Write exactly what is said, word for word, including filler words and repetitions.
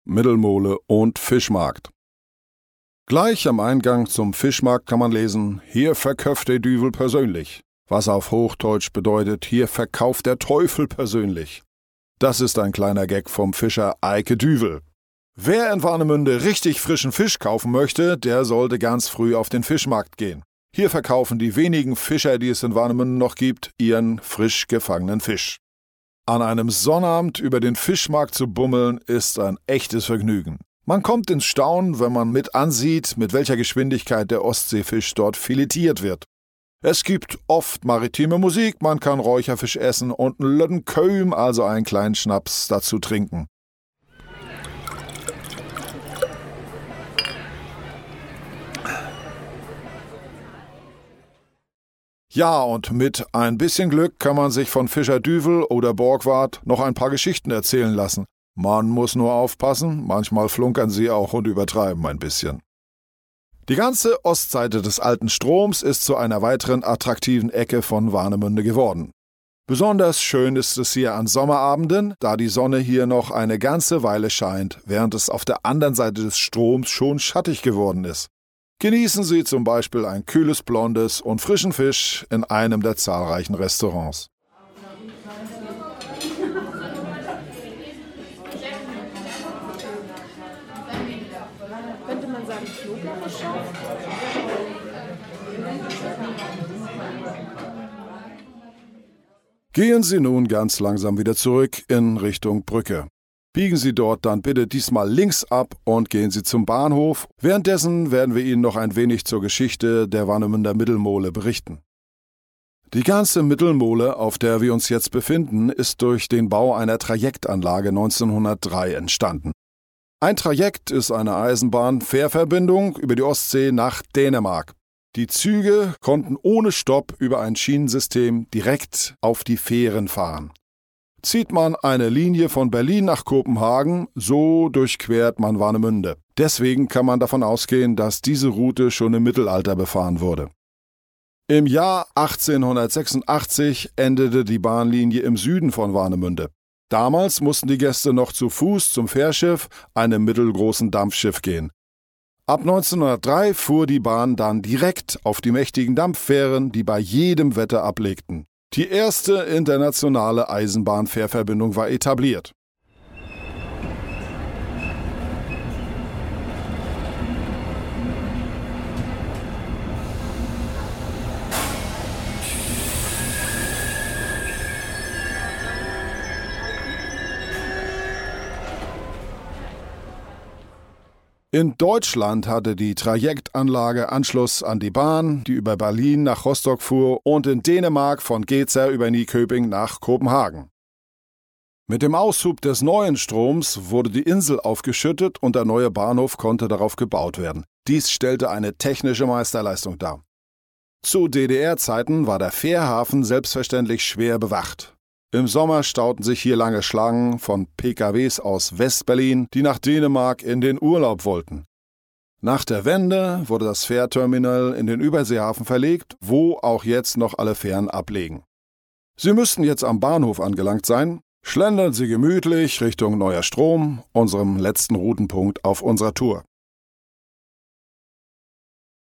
Mittelmole und Fischmarkt. Gleich am Eingang zum Fischmarkt kann man lesen: Hier verköpft der Düvel persönlich. Was auf Hochdeutsch bedeutet: Hier verkauft der Teufel persönlich. Das ist ein kleiner Gag vom Fischer Eike Düvel. Wer in Warnemünde richtig frischen Fisch kaufen möchte, der sollte ganz früh auf den Fischmarkt gehen. Hier verkaufen die wenigen Fischer, die es in Warnemünde noch gibt, ihren frisch gefangenen Fisch. An einem Sonnabend über den Fischmarkt zu bummeln, ist ein echtes Vergnügen. Man kommt ins Staunen, wenn man mit ansieht, mit welcher Geschwindigkeit der Ostseefisch dort filetiert wird. Es gibt oft maritime Musik, man kann Räucherfisch essen und einen Lötten Köhm, also einen kleinen Schnaps, dazu trinken. Ja, und mit ein bisschen Glück kann man sich von Fischer Düvel oder Borgward noch ein paar Geschichten erzählen lassen. Man muss nur aufpassen, manchmal flunkern sie auch und übertreiben ein bisschen. Die ganze Ostseite des alten Stroms ist zu einer weiteren attraktiven Ecke von Warnemünde geworden. Besonders schön ist es hier an Sommerabenden, da die Sonne hier noch eine ganze Weile scheint, während es auf der anderen Seite des Stroms schon schattig geworden ist. Genießen Sie zum Beispiel ein kühles Blondes und frischen Fisch in einem der zahlreichen Restaurants. Könnte man sagen Knoblauchschau? Gehen Sie nun ganz langsam wieder zurück in Richtung Brücke. Biegen Sie dort dann bitte diesmal links ab und gehen Sie zum Bahnhof. Währenddessen werden wir Ihnen noch ein wenig zur Geschichte der Warnemünder Mittelmole berichten. Die ganze Mittelmole, auf der wir uns jetzt befinden, ist durch den Bau einer Trajektanlage neunzehnhundertdrei entstanden. Ein Trajekt ist eine Eisenbahn-Fährverbindung über die Ostsee nach Dänemark. Die Züge konnten ohne Stopp über ein Schienensystem direkt auf die Fähren fahren. Zieht man eine Linie von Berlin nach Kopenhagen, so durchquert man Warnemünde. Deswegen kann man davon ausgehen, dass diese Route schon im Mittelalter befahren wurde. Im Jahr achtzehnhundertsechsundachtzig endete die Bahnlinie im Süden von Warnemünde. Damals mussten die Gäste noch zu Fuß zum Fährschiff, einem mittelgroßen Dampfschiff, gehen. Ab neunzehnhundertdrei fuhr die Bahn dann direkt auf die mächtigen Dampffähren, die bei jedem Wetter ablegten. Die erste internationale Eisenbahnfährverbindung war etabliert. In Deutschland hatte die Trajektanlage Anschluss an die Bahn, die über Berlin nach Rostock fuhr, und in Dänemark von Gedser über Nyköping nach Kopenhagen. Mit dem Aushub des neuen Stroms wurde die Insel aufgeschüttet und der neue Bahnhof konnte darauf gebaut werden. Dies stellte eine technische Meisterleistung dar. Zu D D R-Zeiten war der Fährhafen selbstverständlich schwer bewacht. Im Sommer stauten sich hier lange Schlangen von P K Ws aus West-Berlin, die nach Dänemark in den Urlaub wollten. Nach der Wende wurde das Fährterminal in den Überseehafen verlegt, wo auch jetzt noch alle Fähren ablegen. Sie müssten jetzt am Bahnhof angelangt sein. Schlendern Sie gemütlich Richtung Neuer Strom, unserem letzten Routenpunkt auf unserer Tour.